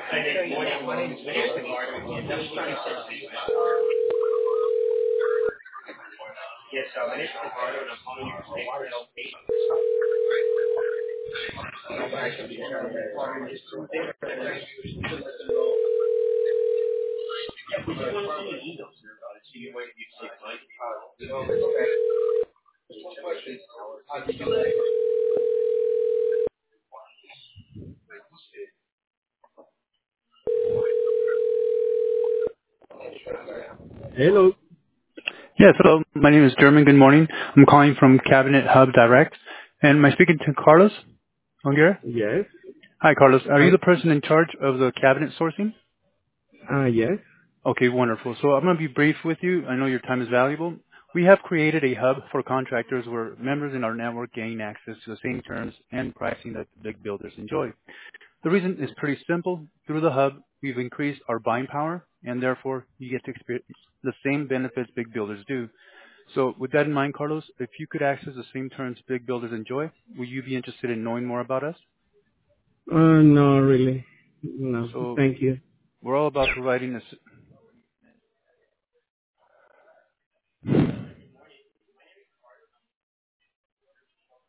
Hello. Yes, hello. My name is German. Good morning. I'm calling from Cabinet Hub Direct. And am I speaking to Carlos Onguera? Yes. Hi, Carlos. Are you Hi. the person in charge of the cabinet sourcing? Yes. Okay, wonderful. So I'm going to be brief with you. I know your time is valuable. We have created a hub for contractors where members in our network gain access to the same terms and pricing that the big builders enjoy. The reason is pretty simple. Through the hub, we've increased our buying power, and therefore you get to experience the same benefits big builders do. So with that in mind, Carlos, if you could access the same terms big builders enjoy, will you be interested in knowing more about us? No, really. No. So Thank you. we're all about providing this.